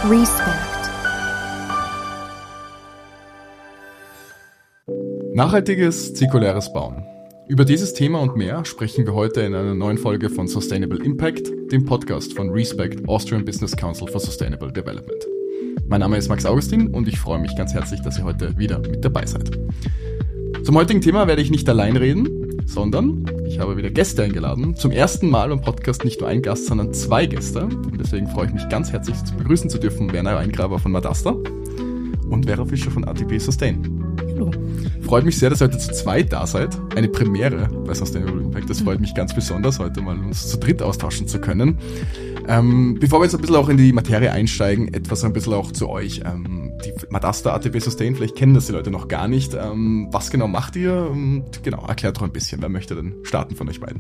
Respect. Nachhaltiges, zirkuläres Bauen. Über dieses Thema und mehr sprechen wir heute in einer neuen Folge von Sustainable Impact, dem Podcast von Respect, Austrian Business Council for Sustainable Development. Mein Name ist Max Augustin und ich freue mich ganz herzlich, dass ihr heute wieder mit dabei seid. Zum heutigen Thema werde ich nicht allein reden, sondern ich habe wieder Gäste eingeladen. Zum ersten Mal im Podcast nicht nur ein Gast, sondern zwei Gäste. Und deswegen freue ich mich ganz herzlich begrüßen zu dürfen Werner Eingraber von Madasta und Vera Fischer von ATP Sustain. Hallo. Freut mich sehr, dass ihr heute zu zweit da seid. Eine Premiere bei Sustainable Impact. Das freut mich ganz besonders, heute mal uns zu dritt austauschen zu können. Bevor wir jetzt ein bisschen auch in die Materie einsteigen, etwas ein bisschen auch zu euch. Die Madasta ATP Sustain, vielleicht kennen das die Leute noch gar nicht. Was genau macht ihr? Genau, erklärt doch ein bisschen. Wer möchte denn starten von euch beiden?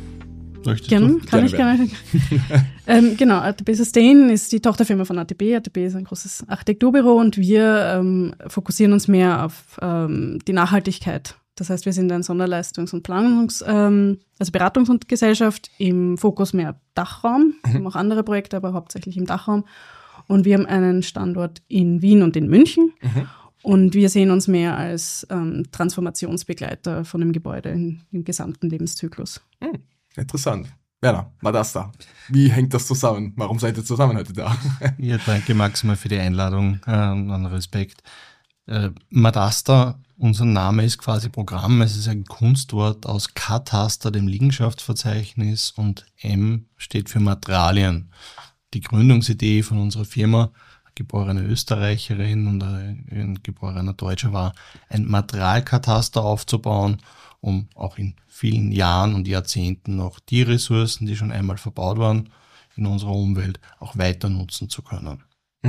Kann ich gerne. Genau, ATP Sustain ist die Tochterfirma von ATP. ATP ist ein großes Architekturbüro und wir fokussieren uns mehr auf die Nachhaltigkeit. Das heißt, wir sind eine Sonderleistungs- und also Beratungs- und Gesellschaft, im Fokus mehr Dachraum. Wir haben auch andere Projekte, aber hauptsächlich im Dachraum. Und wir haben einen Standort in Wien und in München. Und wir sehen uns mehr als Transformationsbegleiter von dem Gebäude im gesamten Lebenszyklus. Interessant. Werner, Madasta, wie hängt das zusammen? Warum seid ihr zusammen heute da? Ja, danke Max mal für die Einladung, an Respekt. Madasta, unser Name ist quasi Programm, es ist ein Kunstwort aus Kataster, dem Liegenschaftsverzeichnis, und M steht für Materialien. Die Gründungsidee von unserer Firma, geborene Österreicherin und ein geborener Deutscher, war, ein Materialkataster aufzubauen, um auch in vielen Jahren und Jahrzehnten noch die Ressourcen, die schon einmal verbaut waren in unserer Umwelt, auch weiter nutzen zu können.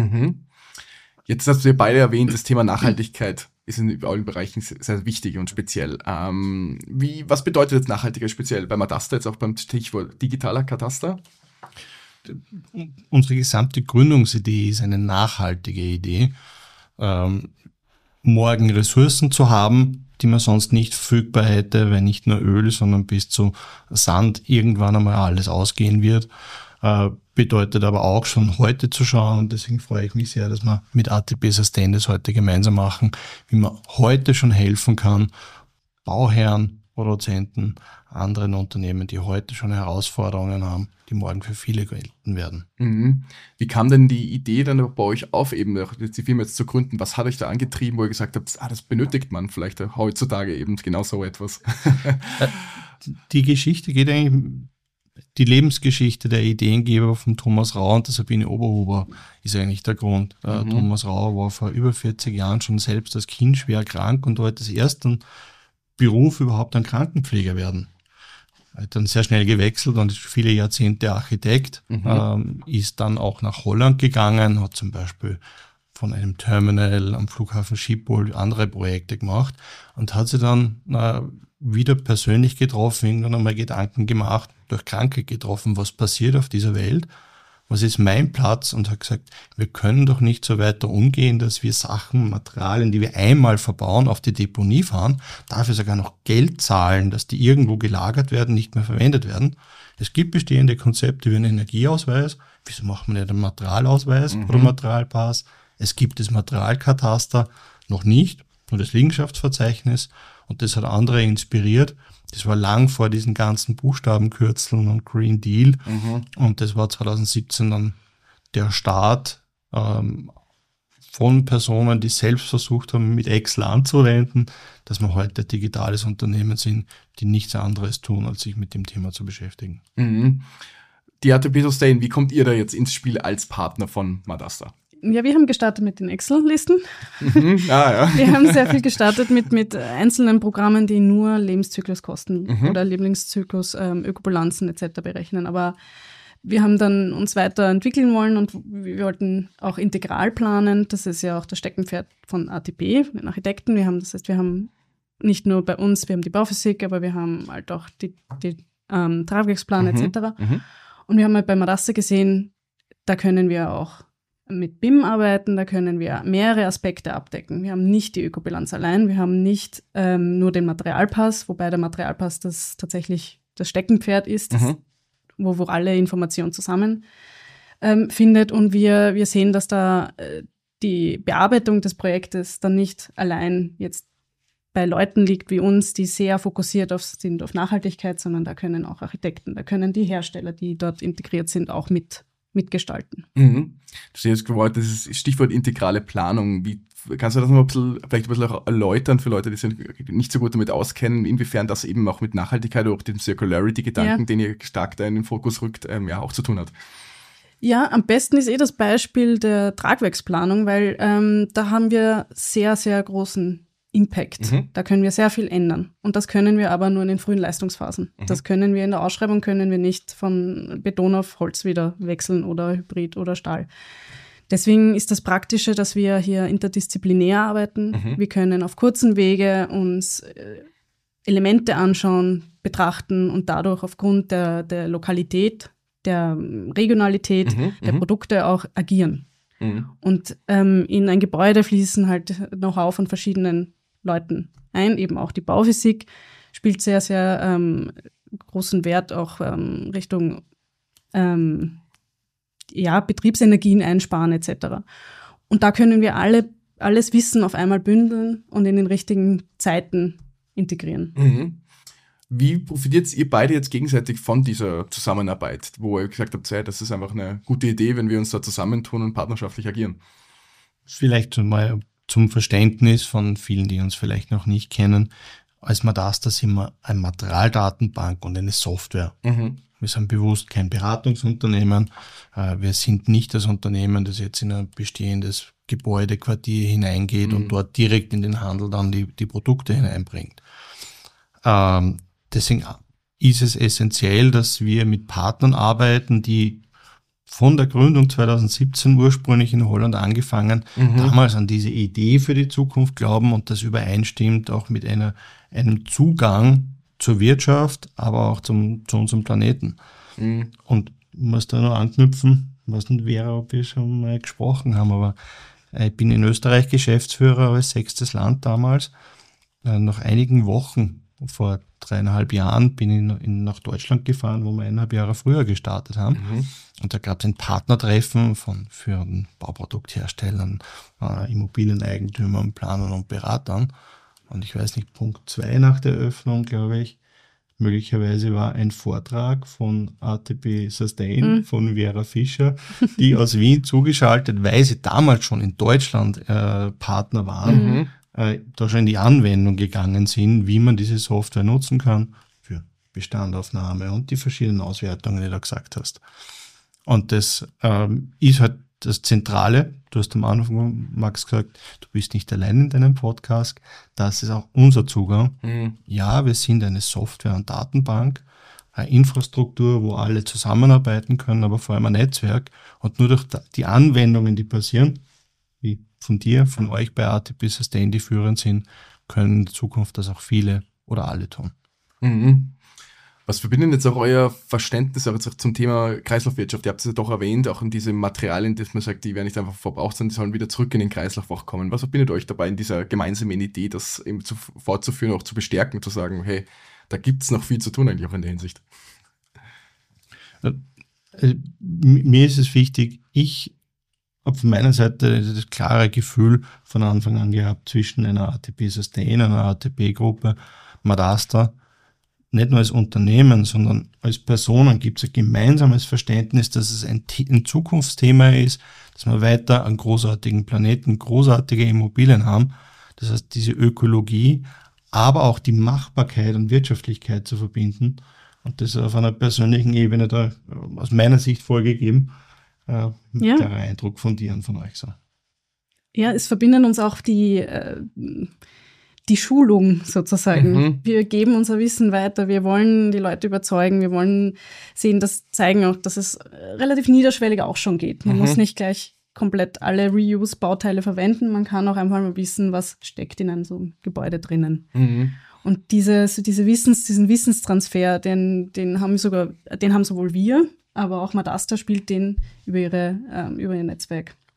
Jetzt hast du ja beide erwähnt, das Thema Nachhaltigkeit ist in allen Bereichen sehr wichtig und speziell. Was bedeutet jetzt Nachhaltigkeit speziell bei Madasta, jetzt auch beim Stichwort digitaler Kataster? Unsere gesamte Gründungsidee ist eine nachhaltige Idee, morgen Ressourcen zu haben, die man sonst nicht verfügbar hätte, weil nicht nur Öl, sondern bis zu Sand irgendwann einmal alles ausgehen wird. Bedeutet aber auch schon heute zu schauen, und deswegen freue ich mich sehr, dass wir mit ATP Sustain das heute gemeinsam machen, wie man heute schon helfen kann, Bauherren, Produzenten, anderen Unternehmen, die heute schon Herausforderungen haben, die morgen für viele gelten werden. Wie kam denn die Idee dann bei euch auf, eben die Firma jetzt zu gründen? Was hat euch da angetrieben, wo ihr gesagt habt, das benötigt man vielleicht heutzutage eben genau so etwas? Die Geschichte geht eigentlich, die Lebensgeschichte der Ideengeber von Thomas Rau und der Sabine Oberhuber ist eigentlich der Grund. Thomas Rau war vor über 40 Jahren schon selbst als Kind schwer krank und wollte als ersten Beruf überhaupt ein Krankenpfleger werden. Er hat dann sehr schnell gewechselt und ist viele Jahrzehnte Architekt, ist dann auch nach Holland gegangen, hat zum Beispiel von einem Terminal am Flughafen Schiphol andere Projekte gemacht und hat sich dann wieder persönlich getroffen, irgendwann einmal Gedanken gemacht, durch Kranke getroffen, was passiert auf dieser Welt, was ist mein Platz, und hat gesagt, wir können doch nicht so weiter umgehen, dass wir Sachen, Materialien, die wir einmal verbauen, auf die Deponie fahren, dafür sogar noch Geld zahlen, dass die irgendwo gelagert werden, nicht mehr verwendet werden. Es gibt bestehende Konzepte wie einen Energieausweis. Wieso macht man nicht einen Materialausweis oder Materialpass? Es gibt das Materialkataster noch nicht, nur das Liegenschaftsverzeichnis, und das hat andere inspiriert. Das war lang vor diesen ganzen Buchstabenkürzeln und Green Deal. Und das war 2017 dann der Start von Personen, die selbst versucht haben, mit Excel anzuwenden, dass wir heute ein digitales Unternehmen sind, die nichts anderes tun, als sich mit dem Thema zu beschäftigen. Die ATP Sustain, wie kommt ihr da jetzt ins Spiel als Partner von Madasta? Ja, wir haben gestartet mit den Excel-Listen. Ja. Wir haben sehr viel gestartet mit einzelnen Programmen, die nur Lebenszykluskosten oder Lebenszyklus, Ökobilanzen etc. berechnen. Aber wir haben dann uns weiterentwickeln wollen und wir wollten auch integral planen. Das ist ja auch das Steckenpferd von ATP, den Architekten. Wir haben nicht nur bei uns, wir haben die Bauphysik, aber wir haben halt auch die Tragwerksplan etc. Und wir haben halt bei Madasta gesehen, da können wir auch mit BIM arbeiten, da können wir mehrere Aspekte abdecken. Wir haben nicht die Ökobilanz allein, wir haben nicht nur den Materialpass, wobei der Materialpass das tatsächlich das Steckenpferd ist, wo alle Informationen zusammen findet. Und wir sehen, dass da die Bearbeitung des Projektes dann nicht allein jetzt bei Leuten liegt wie uns, die sehr fokussiert sind auf Nachhaltigkeit, sondern da können auch Architekten, da können die Hersteller, die dort integriert sind, auch mitgestalten. Mhm. Du hast jetzt gewollt, das ist Stichwort integrale Planung. Kannst du das noch vielleicht ein bisschen auch erläutern für Leute, die sich nicht so gut damit auskennen, inwiefern das eben auch mit Nachhaltigkeit oder auch dem Circularity-Gedanken, den ihr stark da in den Fokus rückt, auch zu tun hat? Ja, am besten ist das Beispiel der Tragwerksplanung, weil da haben wir sehr, sehr großen Impact. Da können wir sehr viel ändern. Und das können wir aber nur in den frühen Leistungsphasen. Das können wir in der Ausschreibung, können wir nicht von Beton auf Holz wieder wechseln oder Hybrid oder Stahl. Deswegen ist das Praktische, dass wir hier interdisziplinär arbeiten. Wir können auf kurzen Wege uns Elemente anschauen, betrachten und dadurch aufgrund der Lokalität, der Regionalität der Produkte auch agieren. Und in ein Gebäude fließen halt Know-how von verschiedenen Leuten ein, eben auch die Bauphysik spielt sehr, sehr großen Wert auch Richtung Betriebsenergien einsparen etc. Und da können wir alles Wissen auf einmal bündeln und in den richtigen Zeiten integrieren. Wie profitiert ihr beide jetzt gegenseitig von dieser Zusammenarbeit, wo ihr gesagt habt, das ist einfach eine gute Idee, wenn wir uns da zusammentun und partnerschaftlich agieren? Vielleicht mal zum Verständnis von vielen, die uns vielleicht noch nicht kennen. Als Madasta sind wir eine Materialdatenbank und eine Software. Wir sind bewusst kein Beratungsunternehmen. Wir sind nicht das Unternehmen, das jetzt in ein bestehendes Gebäudequartier hineingeht und dort direkt in den Handel dann die Produkte hineinbringt. Deswegen ist es essentiell, dass wir mit Partnern arbeiten, die von der Gründung 2017 ursprünglich in Holland angefangen, damals an diese Idee für die Zukunft glauben und das übereinstimmt auch mit einem Zugang zur Wirtschaft, aber auch zu unserem Planeten. Und ich muss da noch anknüpfen, ich weiß nicht, Vera, ob wir schon mal gesprochen haben, aber ich bin in Österreich Geschäftsführer als 6. Land damals. Nach einigen Wochen, vor 3,5 Jahren, bin ich nach Deutschland gefahren, wo wir 1,5 Jahre früher gestartet haben. Und da gab es ein Partnertreffen von führenden Bauproduktherstellern, Immobilieneigentümern, Planern und Beratern. Und ich weiß nicht, Punkt 2 nach der Eröffnung, glaube ich, möglicherweise war ein Vortrag von ATP Sustain von Vera Fischer, die aus Wien zugeschaltet, weil sie damals schon in Deutschland Partner waren, da schon in die Anwendung gegangen sind, wie man diese Software nutzen kann für Bestandaufnahme und die verschiedenen Auswertungen, die du da gesagt hast. Und das ist halt das Zentrale. Du hast am Anfang, Max, gesagt, du bist nicht allein in deinem Podcast. Das ist auch unser Zugang. Ja, wir sind eine Software- und Datenbank, eine Infrastruktur, wo alle zusammenarbeiten können, aber vor allem ein Netzwerk. Und nur durch die Anwendungen, die passieren, wie von dir, von euch bei ATP Sustain, die führend sind, können in Zukunft das auch viele oder alle tun. Was verbindet jetzt auch euer Verständnis auch jetzt zum Thema Kreislaufwirtschaft? Ihr habt es ja doch erwähnt, auch in diese Materialien, dass man sagt, die werden nicht einfach verbraucht, sondern die sollen wieder zurück in den Kreislauf auch kommen. Was verbindet euch dabei in dieser gemeinsamen Idee, das eben fortzuführen, auch zu bestärken, zu sagen, hey, da gibt es noch viel zu tun eigentlich auch in der Hinsicht? Mir ist es wichtig, ich habe von meiner Seite das klare Gefühl von Anfang an gehabt zwischen einer ATP Sustain, einer ATP-Gruppe, Madasta, nicht nur als Unternehmen, sondern als Personen gibt es ein gemeinsames Verständnis, dass es ein Zukunftsthema ist, dass wir weiter einen großartigen Planeten, großartige Immobilien haben. Das heißt, diese Ökologie, aber auch die Machbarkeit und Wirtschaftlichkeit zu verbinden. Und das auf einer persönlichen Ebene da aus meiner Sicht vorgegeben. Klarer Eindruck von dir und von euch so. Ja, es verbinden uns auch die Schulung sozusagen. Wir geben unser Wissen weiter, wir wollen die Leute überzeugen, wir wollen zeigen auch, dass es relativ niederschwellig auch schon geht. Man muss nicht gleich komplett alle Reuse-Bauteile verwenden, man kann auch einfach mal wissen, was steckt in so einem Gebäude drinnen. Und diesen Wissenstransfer, den haben sowohl wir, aber auch Madasta spielt den über ihr Netzwerk.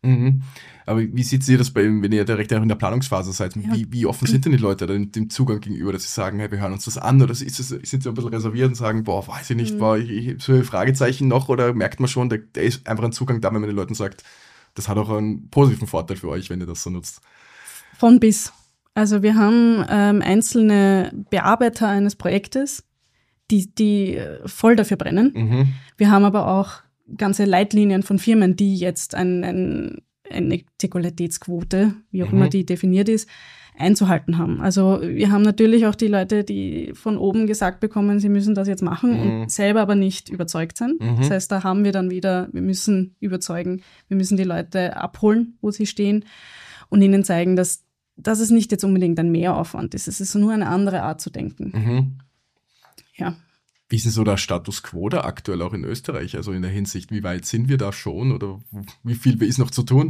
Mhm. Aber wie seht ihr das wenn ihr direkt in der Planungsphase seid? Ja. Wie offen sind denn die Leute dem Zugang gegenüber, dass sie sagen, hey, wir hören uns das an? Oder sind sie ein bisschen reserviert und sagen, boah, weiß ich nicht, ich habe so Fragezeichen noch? Oder merkt man schon, der ist einfach ein Zugang da, wenn man den Leuten sagt, das hat auch einen positiven Vorteil für euch, wenn ihr das so nutzt? Von bis. Also wir haben einzelne Bearbeiter eines Projektes, die voll dafür brennen. Mhm. Wir haben aber auch ganze Leitlinien von Firmen, die jetzt eine Zirkularitätsquote, wie auch immer die definiert ist, einzuhalten haben. Also wir haben natürlich auch die Leute, die von oben gesagt bekommen, sie müssen das jetzt machen und selber aber nicht überzeugt sind. Das heißt, da haben wir dann wieder, wir müssen überzeugen, wir müssen die Leute abholen, wo sie stehen und ihnen zeigen, dass es nicht jetzt unbedingt ein Mehraufwand ist. Es ist nur eine andere Art zu denken. Mhm. Ja. Wie ist denn so der Status quo da aktuell auch in Österreich? Also in der Hinsicht, wie weit sind wir da schon oder wie viel ist noch zu tun?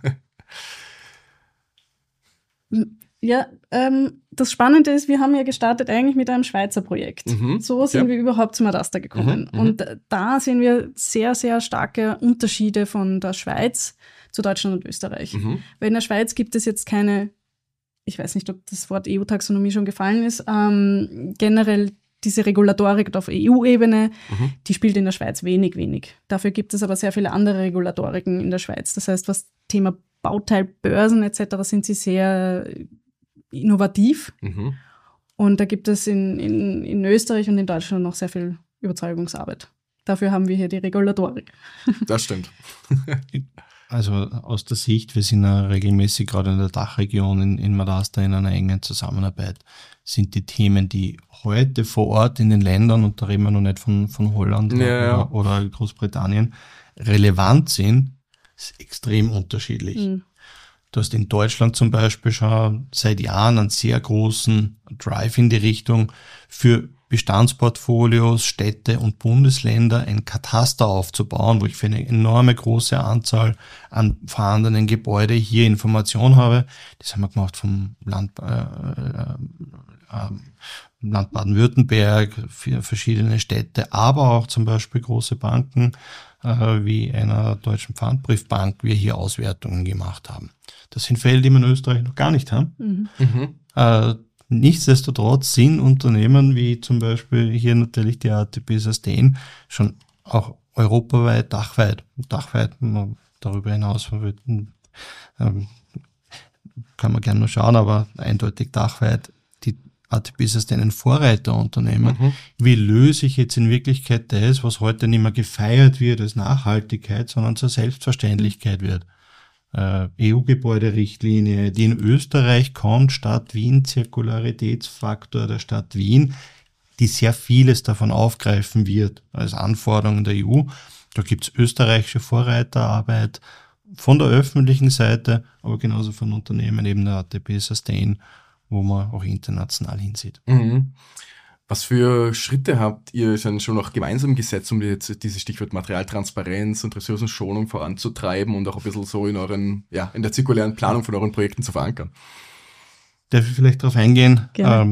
Ja, das Spannende ist, wir haben ja gestartet eigentlich mit einem Schweizer Projekt. So sind wir überhaupt zum Madasta gekommen. Und da sehen wir sehr, sehr starke Unterschiede von der Schweiz zu Deutschland und Österreich. Weil in der Schweiz gibt es jetzt keine, ich weiß nicht, ob das Wort EU-Taxonomie schon gefallen ist, generell diese Regulatorik auf EU-Ebene, die spielt in der Schweiz wenig. Dafür gibt es aber sehr viele andere Regulatoriken in der Schweiz. Das heißt, was Thema Bauteilbörsen etc. sind sie sehr innovativ. Und da gibt es in Österreich und in Deutschland noch sehr viel Überzeugungsarbeit. Dafür haben wir hier die Regulatorik. Das stimmt. Also aus der Sicht, wir sind ja regelmäßig gerade in der Dachregion in Madasta in einer engen Zusammenarbeit, sind die Themen, die heute vor Ort in den Ländern, und da reden wir noch nicht von Holland oder Großbritannien, relevant sind, ist extrem unterschiedlich. Du hast in Deutschland zum Beispiel schon seit Jahren einen sehr großen Drive in die Richtung, für Bestandsportfolios, Städte und Bundesländer ein Kataster aufzubauen, wo ich für eine enorme große Anzahl an vorhandenen Gebäude hier Information habe. Das haben wir gemacht vom Land Baden-Württemberg, für verschiedene Städte, aber auch zum Beispiel große Banken wie einer deutschen Pfandbriefbank, wir hier Auswertungen gemacht haben. Das sind Fälle, die wir in Österreich noch gar nicht haben. Nichtsdestotrotz sind Unternehmen wie zum Beispiel hier natürlich die ATP Sustain schon auch europaweit, dachweit, darüber hinaus kann man gerne mal schauen, aber eindeutig dachweit die ATP Sustain ein Vorreiterunternehmen. Wie löse ich jetzt in Wirklichkeit das, was heute nicht mehr gefeiert wird als Nachhaltigkeit, sondern zur Selbstverständlichkeit wird? EU-Gebäuderichtlinie, die in Österreich kommt, Stadt Wien, Zirkularitätsfaktor der Stadt Wien, die sehr vieles davon aufgreifen wird als Anforderungen der EU. Da gibt es österreichische Vorreiterarbeit von der öffentlichen Seite, aber genauso von Unternehmen, eben der ATP Sustain, wo man auch international hinsieht. Was für Schritte habt ihr schon noch gemeinsam gesetzt, um jetzt dieses Stichwort Materialtransparenz und Ressourcenschonung voranzutreiben und auch ein bisschen so in der zirkulären Planung von euren Projekten zu verankern? Darf ich vielleicht darauf eingehen?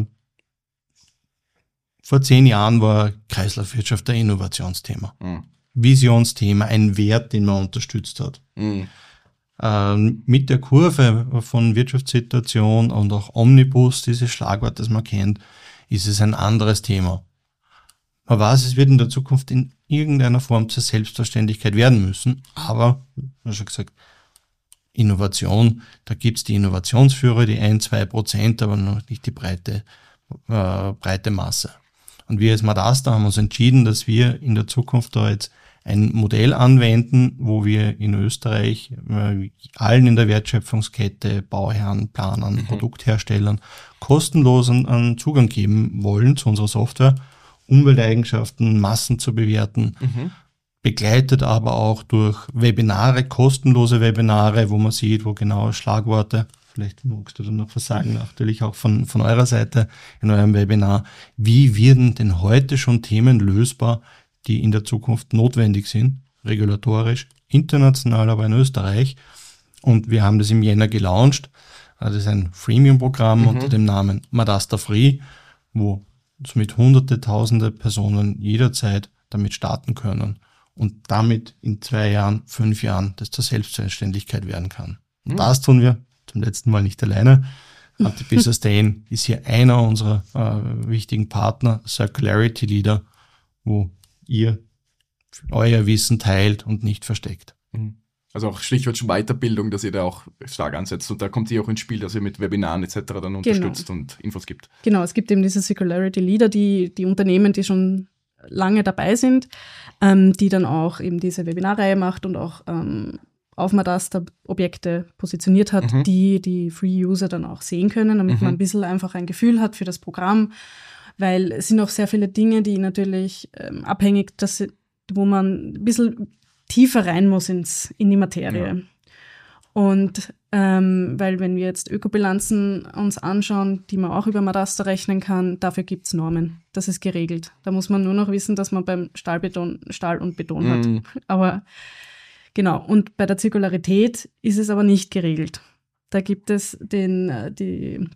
Vor 10 Jahren war Kreislaufwirtschaft ein Innovationsthema. Visionsthema, ein Wert, den man unterstützt hat. Mit der Kurve von Wirtschaftssituation und auch Omnibus, dieses Schlagwort, das man kennt, ist es ein anderes Thema. Man weiß, es wird in der Zukunft in irgendeiner Form zur Selbstverständlichkeit werden müssen, aber, wie schon gesagt, Innovation, da gibt's die Innovationsführer, die 1-2%, aber noch nicht die breite Masse. Und wir als Madasta haben uns entschieden, dass wir in der Zukunft da jetzt ein Modell anwenden, wo wir in Österreich allen in der Wertschöpfungskette, Bauherren, Planern, Produktherstellern kostenlos einen Zugang geben wollen zu unserer Software, Umwelteigenschaften, Massen zu bewerten, begleitet aber auch durch Webinare, kostenlose Webinare, wo man sieht, wo genau Schlagworte, vielleicht magst du da noch was sagen, natürlich auch von eurer Seite in eurem Webinar, wie werden denn heute schon Themen lösbar, die in der Zukunft notwendig sind, regulatorisch, international, aber in Österreich. Und wir haben das im Jänner gelauncht. Das ist ein Freemium-Programm unter dem Namen Madasta Free, wo somit hunderte, tausende Personen jederzeit damit starten können und damit in 2 Jahren, 5 Jahren das zur Selbstständigkeit werden kann. Und das tun wir zum letzten Mal nicht alleine. ATP Sustain ist hier einer unserer wichtigen Partner, Circularity Leader, wo ihr euer Wissen teilt und nicht versteckt. Also auch Stichwort schon Weiterbildung, dass ihr da auch stark ansetzt. Und da kommt ihr auch ins Spiel, dass ihr mit Webinaren etc. dann unterstützt und Infos gibt. Genau, es gibt eben diese Circularity Leader, die Unternehmen, die schon lange dabei sind, die dann auch eben diese Webinarreihe macht und auch auf Madasta Objekte positioniert hat, die Free-User dann auch sehen können, damit man ein bisschen einfach ein Gefühl hat für das Programm, weil es sind auch sehr viele Dinge, die natürlich abhängig, wo man ein bisschen tiefer rein muss in die Materie. Ja. Und weil wenn wir jetzt Ökobilanzen uns anschauen, die man auch über Madasta rechnen kann, dafür gibt es Normen. Das ist geregelt. Da muss man nur noch wissen, dass man beim Stahl und Beton hat. Aber genau, und bei der Zirkularität ist es aber nicht geregelt. Da gibt es die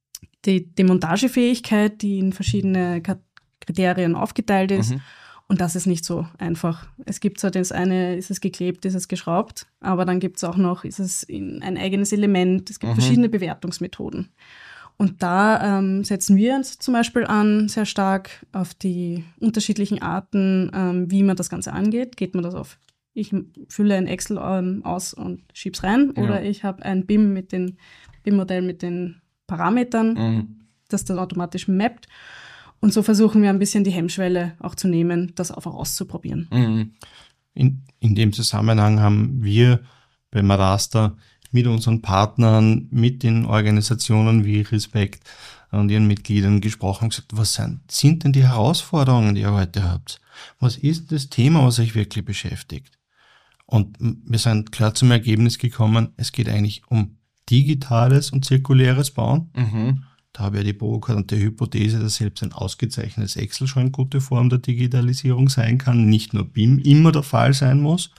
Demontagefähigkeit, die in verschiedene Kriterien aufgeteilt ist. Und das ist nicht so einfach. Es gibt zwar das eine, ist es geklebt, ist es geschraubt, aber dann gibt es auch noch, ist es ein eigenes Element. Es gibt verschiedene Bewertungsmethoden. Und da setzen wir uns zum Beispiel an, sehr stark auf die unterschiedlichen Arten, wie man das Ganze angeht. Geht man das auf, ich fülle ein Excel aus und schieb's rein, oder ich habe ein BIM-Modell mit den Parametern, das dann automatisch mappt. Und so versuchen wir ein bisschen die Hemmschwelle auch zu nehmen, das einfach auszuprobieren. In dem Zusammenhang haben wir bei Madasta mit unseren Partnern, mit den Organisationen wie Respect und ihren Mitgliedern gesprochen und gesagt, was sind denn die Herausforderungen, die ihr heute habt? Was ist das Thema, was euch wirklich beschäftigt? Und wir sind klar zum Ergebnis gekommen, es geht eigentlich um digitales und zirkuläres Bauen. Da habe ich ja die provokante Hypothese, dass selbst ein ausgezeichnetes Excel schon eine gute Form der Digitalisierung sein kann, nicht nur BIM immer der Fall sein muss.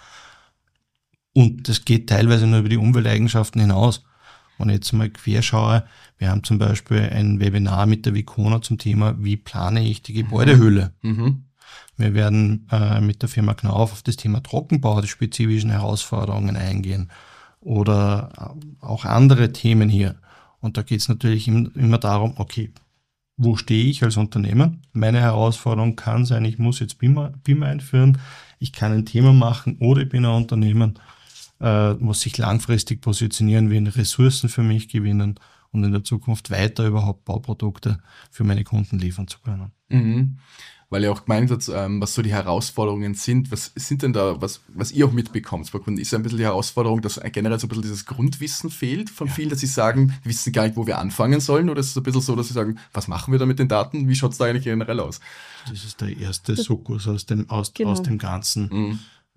Und das geht teilweise nur über die Umwelteigenschaften hinaus. Wenn ich jetzt mal querschaue, wir haben zum Beispiel ein Webinar mit der Vicona zum Thema, wie plane ich die Gebäudehülle. Wir werden mit der Firma Knauf auf das Thema Trockenbau, die spezifischen Herausforderungen eingehen oder auch andere Themen hier. Und da geht es natürlich immer darum, okay, wo stehe ich als Unternehmen? Meine Herausforderung kann sein, ich muss jetzt BIM einführen, ich kann ein Thema machen oder ich bin ein Unternehmen, muss sich langfristig positionieren, will Ressourcen für mich gewinnen und in der Zukunft weiter überhaupt Bauprodukte für meine Kunden liefern zu können. Weil ihr auch gemeint habt, was so die Herausforderungen sind. Was sind denn da, was ihr auch mitbekommt bei Kunden? Ist ja ein bisschen die Herausforderung, dass generell so ein bisschen dieses Grundwissen fehlt von vielen, dass sie sagen, wir wissen gar nicht, wo wir anfangen sollen? Oder ist es ein bisschen so, dass sie sagen, was machen wir da mit den Daten? Wie schaut es da eigentlich generell aus? Das ist der erste Sukkus aus dem Ganzen.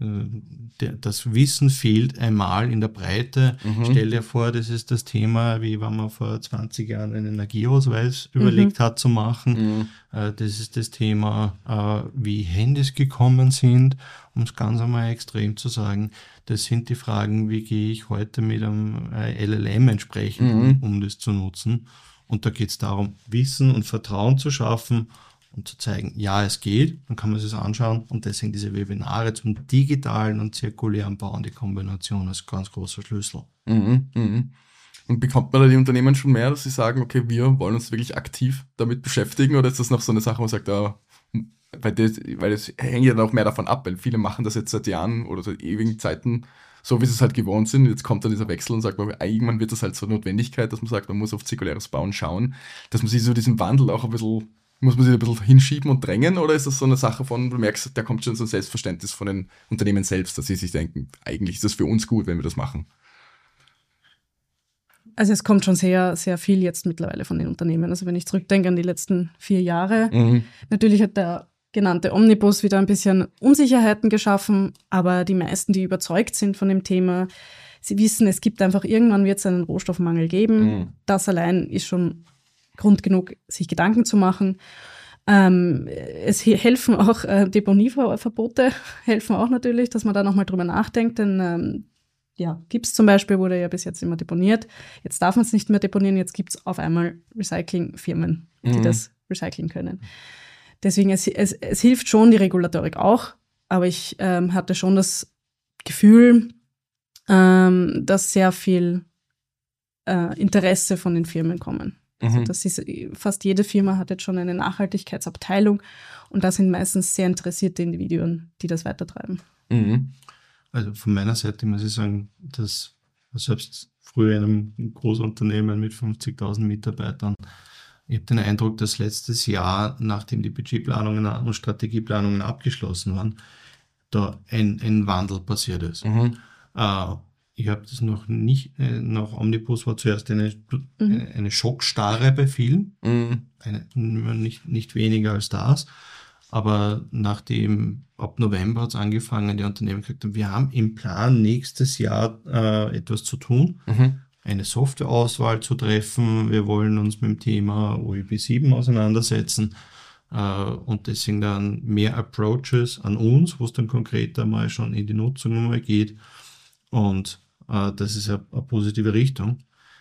Das Wissen fehlt einmal in der Breite. Stell dir vor, das ist das Thema, wie wenn man vor 20 Jahren einen Energieausweis überlegt hat zu machen. Das ist das Thema, wie Handys gekommen sind, um es ganz einmal extrem zu sagen. Das sind die Fragen, wie gehe ich heute mit einem LLM entsprechend um das zu nutzen. Und da geht es darum, Wissen und Vertrauen zu schaffen und zu zeigen, ja, es geht, dann kann man sich das anschauen und deswegen diese Webinare zum digitalen und zirkulären Bauen, die Kombination ist ganz großer Schlüssel. Und bekommt man da die Unternehmen schon mehr, dass sie sagen, okay, wir wollen uns wirklich aktiv damit beschäftigen, oder ist das noch so eine Sache, wo man sagt, weil das hängt ja dann auch mehr davon ab, weil viele machen das jetzt seit Jahren oder seit ewigen Zeiten, so wie sie es halt gewohnt sind. Jetzt kommt dann dieser Wechsel und sagt man, irgendwann wird das halt so eine Notwendigkeit, dass man sagt, man muss auf zirkuläres Bauen schauen, dass man sich so diesen Wandel auch ein bisschen, muss man sich ein bisschen hinschieben und drängen, oder ist das so eine Sache von, du merkst, da kommt schon so ein Selbstverständnis von den Unternehmen selbst, dass sie sich denken, eigentlich ist das für uns gut, wenn wir das machen? Also es kommt schon sehr, sehr viel jetzt mittlerweile von den Unternehmen. Also wenn ich zurückdenke an die letzten 4 Jahre, natürlich hat der genannte Omnibus wieder ein bisschen Unsicherheiten geschaffen, aber die meisten, die überzeugt sind von dem Thema, sie wissen, es gibt einfach, irgendwann wird es einen Rohstoffmangel geben. Das allein ist schon Grund genug, sich Gedanken zu machen. Es helfen auch Deponieverbote, helfen auch natürlich, dass man da nochmal drüber nachdenkt, denn Gips zum Beispiel wurde ja bis jetzt immer deponiert. Jetzt darf man es nicht mehr deponieren, jetzt gibt es auf einmal Recyclingfirmen, die das recyceln können. Deswegen, es hilft schon die Regulatorik auch, aber ich hatte schon das Gefühl, dass sehr viel Interesse von den Firmen kommen. Also das ist, fast jede Firma hat jetzt schon eine Nachhaltigkeitsabteilung und da sind meistens sehr interessierte Individuen, die das weitertreiben. Also von meiner Seite muss ich sagen, dass selbst früher in einem Großunternehmen mit 50.000 Mitarbeitern, ich habe den Eindruck, dass letztes Jahr, nachdem die Budgetplanungen und Strategieplanungen abgeschlossen waren, da ein Wandel passiert ist. Ich habe das noch nicht, nach Omnibus war zuerst eine Schockstarre bei vielen, nicht weniger als das, aber nachdem ab November hat es angefangen, die Unternehmen gesagt haben, wir haben im Plan nächstes Jahr etwas zu tun, eine Softwareauswahl zu treffen, wir wollen uns mit dem Thema OEB 7 auseinandersetzen und deswegen dann mehr Approaches an uns, wo es dann konkreter mal schon in die Nutzung mal geht. Und das ist eine positive Richtung.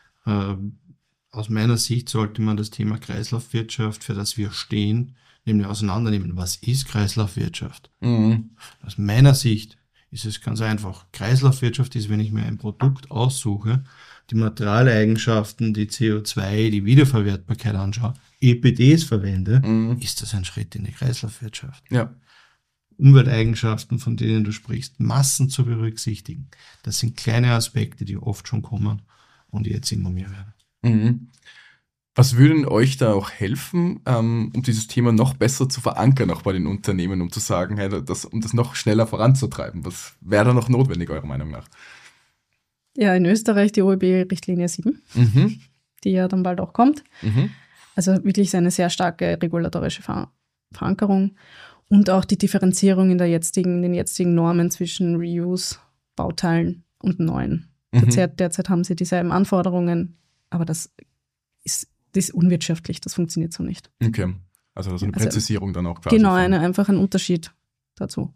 Aus meiner Sicht sollte man das Thema Kreislaufwirtschaft, für das wir stehen, nämlich auseinandernehmen. Was ist Kreislaufwirtschaft? Aus meiner Sicht ist es ganz einfach. Kreislaufwirtschaft ist, wenn ich mir ein Produkt aussuche, die Materialeigenschaften, die CO2, die Wiederverwertbarkeit anschaue, EPDs verwende, ist das ein Schritt in die Kreislaufwirtschaft. Ja. Umwelteigenschaften, von denen du sprichst, Massen zu berücksichtigen. Das sind kleine Aspekte, die oft schon kommen und jetzt immer mehr werden. Was würde denn euch da auch helfen, um dieses Thema noch besser zu verankern, auch bei den Unternehmen, um zu sagen, hey, um das noch schneller voranzutreiben? Was wäre da noch notwendig, eurer Meinung nach? Ja, in Österreich die OEB-Richtlinie 7, die ja dann bald auch kommt. Also wirklich eine sehr starke regulatorische Verankerung. Und auch die Differenzierung in den jetzigen Normen zwischen Reuse-Bauteilen und neuen. Derzeit haben sie dieselben Anforderungen, aber das ist unwirtschaftlich, das funktioniert so nicht. Okay, also eine Präzisierung dann auch quasi. Genau, einfach ein Unterschied dazu.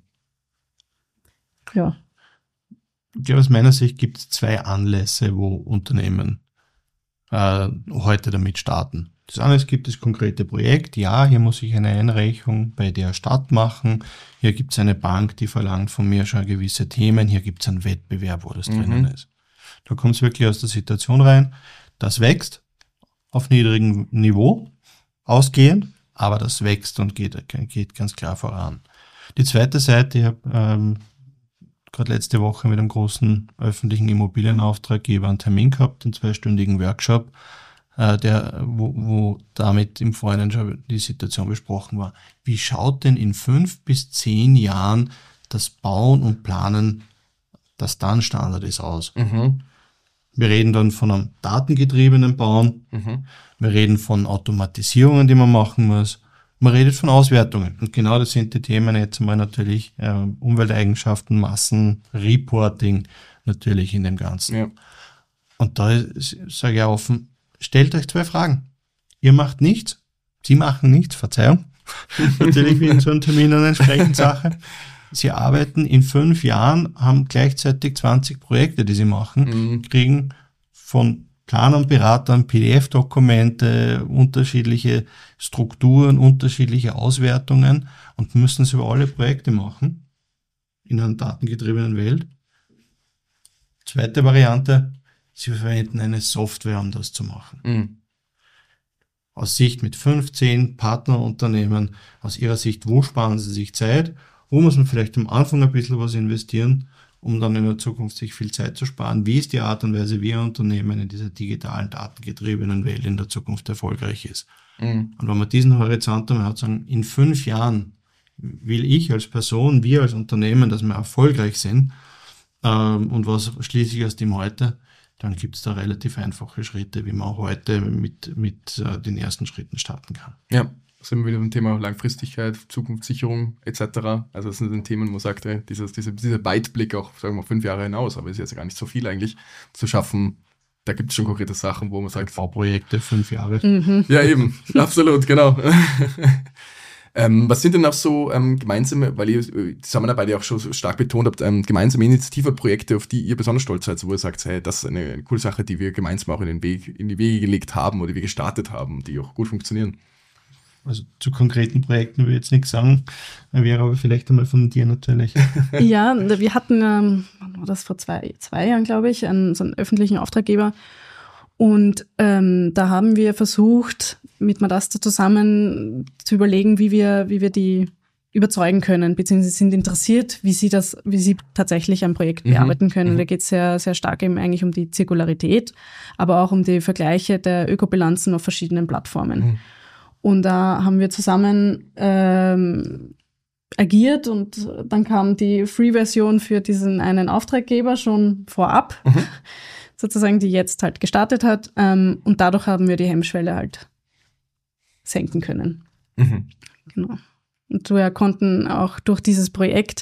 Ja. Ich glaube, aus meiner Sicht gibt es 2 Anlässe, wo Unternehmen heute damit starten. Das eine ist, gibt es konkrete Projekte. Ja, hier muss ich eine Einreichung bei der Stadt machen. Hier gibt es eine Bank, die verlangt von mir schon gewisse Themen. Hier gibt es einen Wettbewerb, wo das drinnen ist. Da kommt es wirklich aus der Situation rein. Das wächst auf niedrigem Niveau, ausgehend, aber das wächst und geht ganz klar voran. Die zweite Seite, ich habe gerade letzte Woche mit einem großen öffentlichen Immobilienauftraggeber einen Termin gehabt, einen 2-stündigen Workshop, wo damit im Vorhinein schon die Situation besprochen war. Wie schaut denn in 5 bis 10 Jahren das Bauen und Planen, das dann Standard ist, aus? Wir reden dann von einem datengetriebenen Bauen, wir reden von Automatisierungen, die man machen muss, man redet von Auswertungen. Und genau das sind die Themen jetzt mal natürlich Umwelteigenschaften, Massen, Reporting natürlich in dem Ganzen. Ja. Und da sage ich offen, stellt euch 2 Fragen. Ihr macht nichts, Sie machen nichts, Verzeihung, natürlich wie in so einem Termin eine entsprechende Sache. Sie arbeiten in 5 Jahren, haben gleichzeitig 20 Projekte, die sie machen, kriegen von Planern, Beratern PDF-Dokumente, unterschiedliche Strukturen, unterschiedliche Auswertungen und müssen es über alle Projekte machen in einer datengetriebenen Welt. Zweite Variante, sie verwenden eine Software, um das zu machen. Aus Sicht mit 15 Partnerunternehmen, aus ihrer Sicht, wo sparen sie sich Zeit, wo muss man vielleicht am Anfang ein bisschen was investieren, um dann in der Zukunft sich viel Zeit zu sparen. Wie ist die Art und Weise, wie ein Unternehmen in dieser digitalen, datengetriebenen Welt in der Zukunft erfolgreich ist? Und wenn man diesen Horizont einmal hat, sagen, in 5 Jahren will ich als Person, wir als Unternehmen, dass wir erfolgreich sind, und was schließe ich aus dem heute, dann gibt es da relativ einfache Schritte, wie man heute mit den ersten Schritten starten kann. Ja, sind wir wieder beim Thema Langfristigkeit, Zukunftssicherung etc. Also das sind Themen, wo man sagt, dieser Weitblick auch, sagen wir mal, 5 Jahre hinaus, aber ist jetzt gar nicht so viel eigentlich, zu schaffen. Da gibt es schon konkrete Sachen, wo man sagt... Bauprojekte, 5 Jahre. Ja, eben, absolut, genau. Was sind denn auch so gemeinsame, weil ihr die Zusammenarbeit ja auch schon so stark betont habt, gemeinsame Initiativprojekte, auf die ihr besonders stolz seid, wo ihr sagt, hey, das ist eine coole Sache, die wir gemeinsam auch in die Wege gelegt haben oder die wir gestartet haben, die auch gut funktionieren? Also zu konkreten Projekten will ich jetzt nichts sagen, wäre aber vielleicht einmal von dir natürlich. Ja, wir hatten, wann war das, vor zwei Jahren, glaube ich, so einen öffentlichen Auftraggeber. Und da haben wir versucht, mit Madaster zusammen zu überlegen, wie wir die überzeugen können, beziehungsweise sind interessiert, wie sie tatsächlich ein Projekt bearbeiten können. Da geht es sehr, sehr stark eben eigentlich um die Zirkularität, aber auch um die Vergleiche der Ökobilanzen auf verschiedenen Plattformen. Und da haben wir zusammen agiert und dann kam die Free-Version für diesen einen Auftraggeber schon vorab, sozusagen, die jetzt halt gestartet hat. Und dadurch haben wir die Hemmschwelle halt senken können. Genau. Und wir konnten auch durch dieses Projekt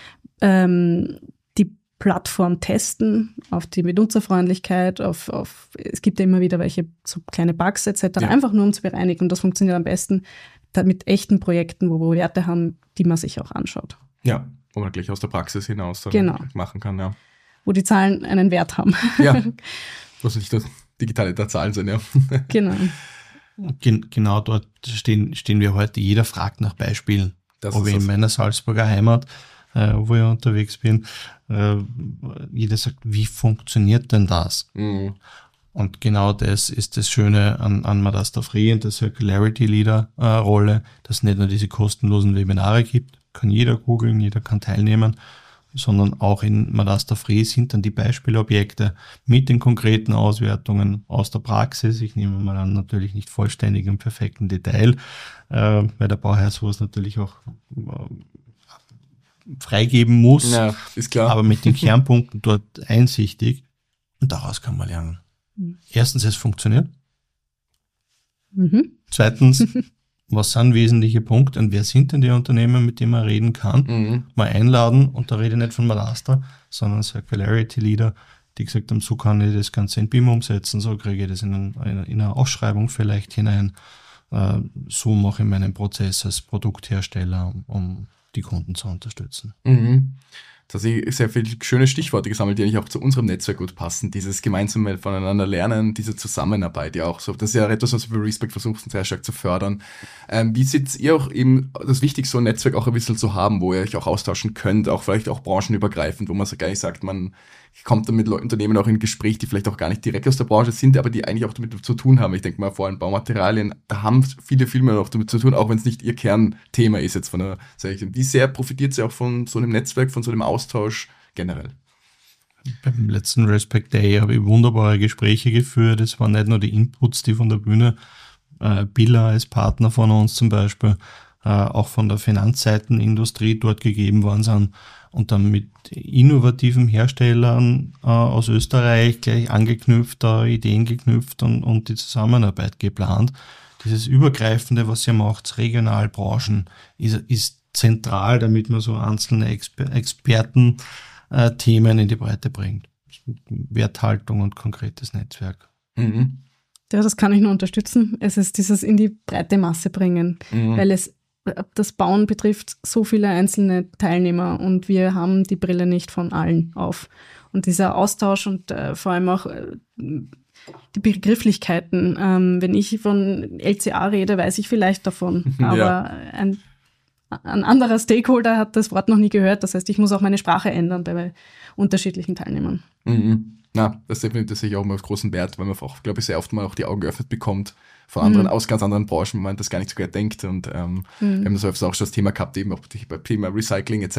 die Plattform testen auf die Benutzerfreundlichkeit, es gibt ja immer wieder welche so kleine Bugs etc., einfach nur um zu bereinigen. Und das funktioniert am besten mit echten Projekten, wo wir Werte haben, die man sich auch anschaut. Ja, wo man gleich aus der Praxis hinaus dann machen kann, ja. Wo die Zahlen einen Wert haben. Ja, muss nicht nur digitale Zahlen sein, ja. Genau. Genau dort stehen wir heute. Jeder fragt nach Beispielen. Ob ich in meiner Salzburger Heimat, wo ich unterwegs bin, jeder sagt, wie funktioniert denn das? Und genau das ist das Schöne an Madaster Free und der Circularity Leader Rolle, dass es nicht nur diese kostenlosen Webinare gibt, kann jeder googeln, jeder kann teilnehmen, sondern auch in Madaster Free sind dann die Beispielobjekte mit den konkreten Auswertungen aus der Praxis. Ich nehme mal an, natürlich nicht vollständig im perfekten Detail, weil der Bauherr sowas natürlich auch freigeben muss. Ja, ist klar. Aber mit den Kernpunkten dort einsichtig und daraus kann man lernen. Erstens, es funktioniert. Zweitens, was sind wesentliche Punkte und wer sind denn die Unternehmen, mit denen man reden kann? Mal einladen, und da rede ich nicht von Madaster, sondern Circularity Leader, die gesagt haben, so kann ich das Ganze in BIM umsetzen, so kriege ich das in eine Ausschreibung vielleicht hinein, so mache ich meinen Prozess als Produkthersteller, um die Kunden zu unterstützen. Da habe ich sehr viele schöne Stichworte gesammelt, die eigentlich auch zu unserem Netzwerk gut passen. Dieses gemeinsame voneinander lernen, diese Zusammenarbeit ja auch so. Das ist ja etwas, was wir bei Respect versuchen, sehr stark zu fördern. Wie seht ihr auch eben das Wichtigste, so ein Netzwerk auch ein bisschen zu haben, wo ihr euch auch austauschen könnt, auch vielleicht auch branchenübergreifend, wo man so gar nicht sagt, man kommt dann mit Unternehmen auch in Gespräch, die vielleicht auch gar nicht direkt aus der Branche sind, aber die eigentlich auch damit zu tun haben. Ich denke mal, vor allem Baumaterialien, da haben viele mehr noch damit zu tun, auch wenn es nicht ihr Kernthema ist jetzt von der, sag ich, wie sehr profitiert ihr auch von so einem Netzwerk, von so einem Austausch generell? Beim letzten Respect Day habe ich wunderbare Gespräche geführt. Es waren nicht nur die Inputs, die von der Bühne, Billa als Partner von uns zum Beispiel, auch von der Finanzseitenindustrie dort gegeben worden sind und dann mit innovativen Herstellern aus Österreich gleich angeknüpft, Ideen geknüpft und die Zusammenarbeit geplant. Dieses Übergreifende, was ihr macht, Regionalbranchen, ist zentral, damit man so einzelne Experten Themen in die Breite bringt. Werthaltung und konkretes Netzwerk. Ja, das kann ich nur unterstützen. Es ist dieses in die breite Masse bringen, weil das Bauen betrifft so viele einzelne Teilnehmer und wir haben die Brille nicht von allen auf. Und dieser Austausch und vor allem auch die Begrifflichkeiten, wenn ich von LCA rede, weiß ich vielleicht davon, aber ein anderer Stakeholder hat das Wort noch nie gehört. Das heißt, ich muss auch meine Sprache ändern bei unterschiedlichen Teilnehmern. Na, das definiert sich auch immer auf großen Wert, weil man auch, glaube ich, sehr oft mal auch die Augen geöffnet bekommt von anderen, aus ganz anderen Branchen, wo man das gar nicht sogar denkt. Und wir haben das öfters auch schon das Thema gehabt, eben auch beim Thema Recycling etc.,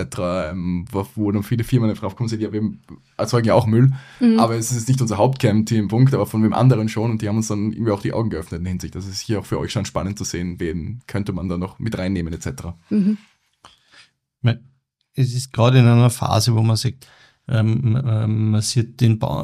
wo dann viele Firmen drauf kommen, sind, ja, wir erzeugen ja auch Müll, aber es ist nicht unser Hauptkernthemenpunkt, aber von wem anderen schon, und die haben uns dann irgendwie auch die Augen geöffnet in der Hinsicht. Das ist hier auch für euch schon spannend zu sehen, wen könnte man da noch mit reinnehmen etc. Es ist gerade in einer Phase, wo man sagt, man sieht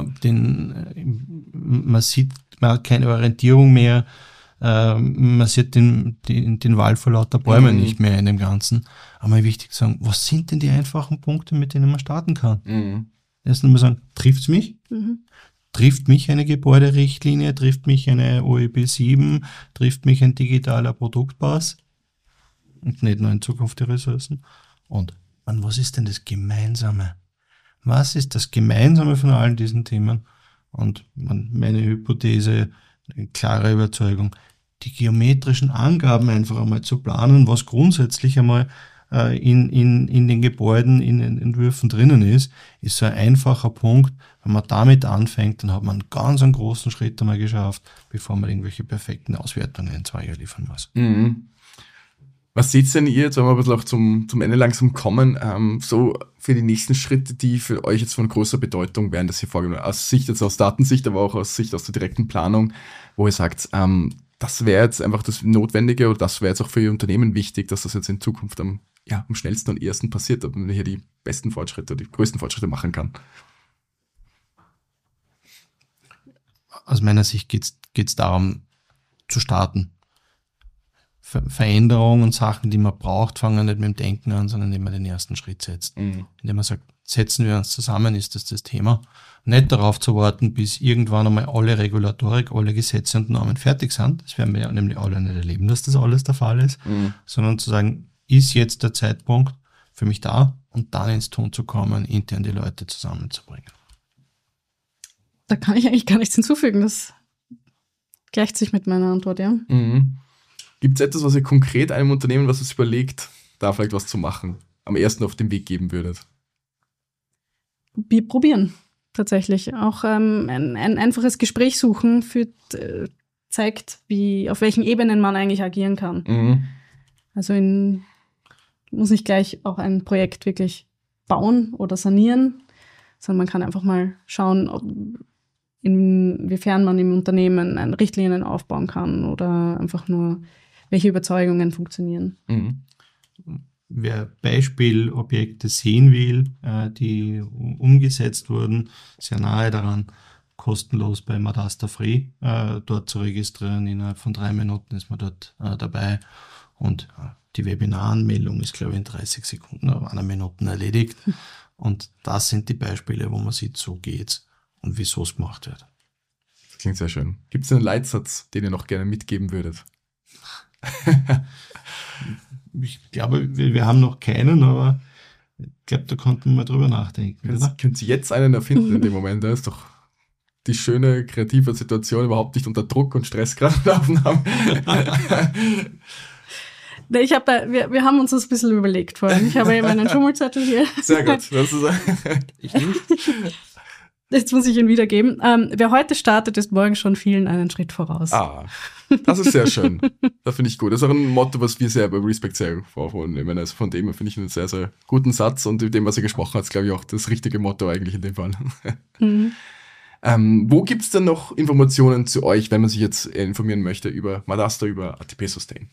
man hat keine Orientierung mehr, man sieht den Wald vor lauter Bäumen nicht mehr in dem Ganzen. Aber wichtig zu sagen, was sind denn die einfachen Punkte, mit denen man starten kann? Erst einmal sagen, trifft's mich? Trifft mich eine Gebäuderichtlinie? Trifft mich eine OEB 7? Trifft mich ein digitaler Produktpass? Und nicht nur in Zukunft die Ressourcen. Und was ist denn das Gemeinsame? Was ist das Gemeinsame von all diesen Themen? Und meine Hypothese, eine klare Überzeugung, die geometrischen Angaben einfach einmal zu planen, was grundsätzlich einmal in den Gebäuden, in den Entwürfen drinnen ist so ein einfacher Punkt. Wenn man damit anfängt, dann hat man einen großen Schritt einmal geschafft, bevor man irgendwelche perfekten Auswertungen in 2 Jahren liefern muss. Mhm. Was seht denn ihr, jetzt wenn wir ein bisschen auch zum Ende langsam kommen, so für die nächsten Schritte, die für euch jetzt von großer Bedeutung wären, dass ihr vorgenommen habt, aus Sicht jetzt aus Datensicht, aber auch aus Sicht aus der direkten Planung, wo ihr sagt, das wäre jetzt einfach das Notwendige oder das wäre jetzt auch für Ihr Unternehmen wichtig, dass das jetzt in Zukunft am schnellsten und ersten passiert, damit man hier die besten Fortschritte, die größten Fortschritte machen kann? Aus meiner Sicht geht's darum, zu starten. Veränderungen und Sachen, die man braucht, fangen nicht mit dem Denken an, sondern indem man den ersten Schritt setzt. Mhm. Indem man sagt, setzen wir uns zusammen, ist das Thema. Nicht darauf zu warten, bis irgendwann einmal alle Regulatorik, alle Gesetze und Normen fertig sind. Das werden wir ja nämlich alle nicht erleben, dass das alles der Fall ist. Mhm. Sondern zu sagen, ist jetzt der Zeitpunkt für mich da und dann ins Tun zu kommen, intern die Leute zusammenzubringen. Da kann ich eigentlich gar nichts hinzufügen. Das gleicht sich mit meiner Antwort, ja. Mhm. Gibt es etwas, was ihr konkret einem Unternehmen, was es überlegt, da vielleicht was zu machen, am ersten auf den Weg geben würdet? Wir probieren tatsächlich. Auch ein einfaches Gespräch suchen zeigt, auf welchen Ebenen man eigentlich agieren kann. Mhm. Also muss nicht gleich auch ein Projekt wirklich bauen oder sanieren, sondern man kann einfach mal schauen, inwiefern man im Unternehmen Richtlinien aufbauen kann oder einfach nur, welche Überzeugungen funktionieren. Mhm. Wer Beispielobjekte sehen will, die umgesetzt wurden, sehr nahe daran, kostenlos bei Madasta Free dort zu registrieren. Innerhalb von 3 Minuten ist man dort dabei. Und die Webinaranmeldung ist, glaube ich, in 30 Sekunden oder 1 Minute erledigt. Und das sind die Beispiele, wo man sieht, so geht's und wieso es gemacht wird. Das klingt sehr schön. Gibt es einen Leitsatz, den ihr noch gerne mitgeben würdet? Ich glaube, wir haben noch keinen, aber ich glaube, da konnten wir mal drüber nachdenken. Könnt ihr jetzt einen erfinden in dem Moment? Da ist doch die schöne, kreative Situation, überhaupt nicht unter Druck und Stress gerade laufen haben. Wir haben uns das ein bisschen überlegt vorhin. Ich habe eben einen Schummelzettel hier. Sehr gut. Jetzt muss ich ihn wiedergeben. Wer heute startet, ist morgen schon vielen einen Schritt voraus. Das ist sehr schön. Das finde ich gut. Das ist auch ein Motto, was wir sehr bei Respect sehr vornehmen. Also von dem finde ich einen sehr, sehr guten Satz und mit dem, was er gesprochen hat, ist, glaube ich, auch das richtige Motto eigentlich in dem Fall. Mhm. Wo gibt es denn noch Informationen zu euch, wenn man sich jetzt informieren möchte über Madasta, über ATP Sustain?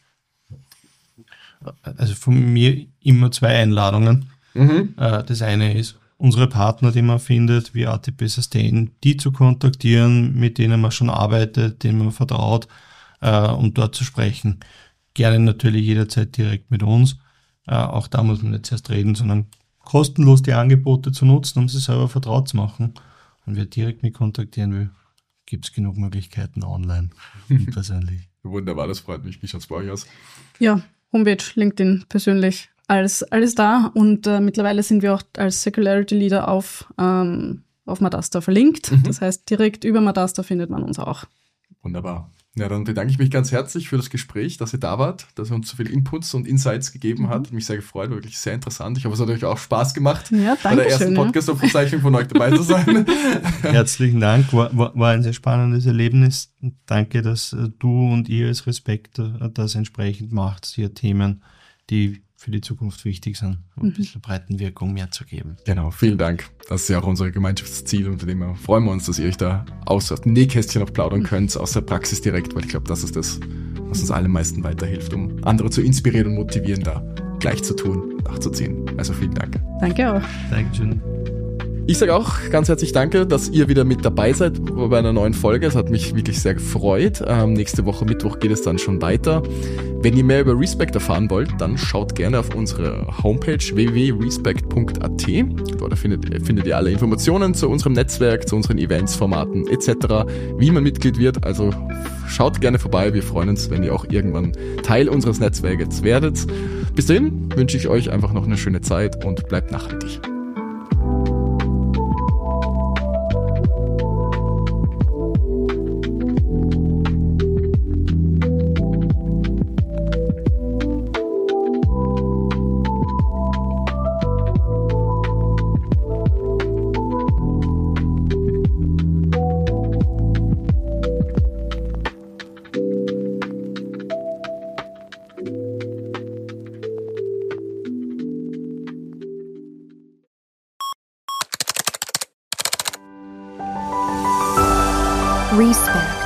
Also von mir immer 2 Einladungen. Mhm. Das eine ist, unsere Partner, die man findet, wie ATP Sustain, die zu kontaktieren, mit denen man schon arbeitet, denen man vertraut, um dort zu sprechen. Gerne natürlich jederzeit direkt mit uns. Auch da muss man nicht erst reden, sondern kostenlos die Angebote zu nutzen, um sie selber vertraut zu machen. Und wer direkt mich kontaktieren will, gibt es genug Möglichkeiten online und persönlich. Wunderbar, das freut mich. Wie schaut es bei euch aus? Ja, Homepage, LinkedIn, persönlich. Alles da und mittlerweile sind wir auch als Circularity Leader auf Madasta verlinkt. Mhm. Das heißt, direkt über Madasta findet man uns auch. Wunderbar. Ja, dann bedanke ich mich ganz herzlich für das Gespräch, dass ihr da wart, dass ihr uns so viele Inputs und Insights gegeben habt. Hat mich sehr gefreut, wirklich sehr interessant. Ich hoffe, es hat euch auch Spaß gemacht, ja, bei der ersten Podcast-Aufzeichnung von euch dabei zu sein. Herzlichen Dank, war ein sehr spannendes Erlebnis. Danke, dass du und ihr als Respekt das entsprechend macht, hier Themen, die für die Zukunft wichtig sind, um ein bisschen Breitenwirkung mehr zu geben. Genau, vielen Dank. Das ist ja auch unser Gemeinschaftsziel, unter dem wir freuen wir uns, dass ihr euch da aus dem Nähkästchen auch plaudern könnt, aus der Praxis direkt, weil ich glaube, das ist das, was uns alle am meisten weiterhilft, um andere zu inspirieren und motivieren, da gleich zu tun, nachzuziehen. Also vielen Dank. Danke auch. Dankeschön. Ich sage auch ganz herzlich danke, dass ihr wieder mit dabei seid bei einer neuen Folge. Es hat mich wirklich sehr gefreut. Nächste Woche Mittwoch geht es dann schon weiter. Wenn ihr mehr über Respect erfahren wollt, dann schaut gerne auf unsere Homepage www.respect.at. Dort findet ihr alle Informationen zu unserem Netzwerk, zu unseren Events, Formaten etc., wie man Mitglied wird. Also schaut gerne vorbei. Wir freuen uns, wenn ihr auch irgendwann Teil unseres Netzwerkes werdet. Bis dahin wünsche ich euch einfach noch eine schöne Zeit und bleibt nachhaltig. Respect.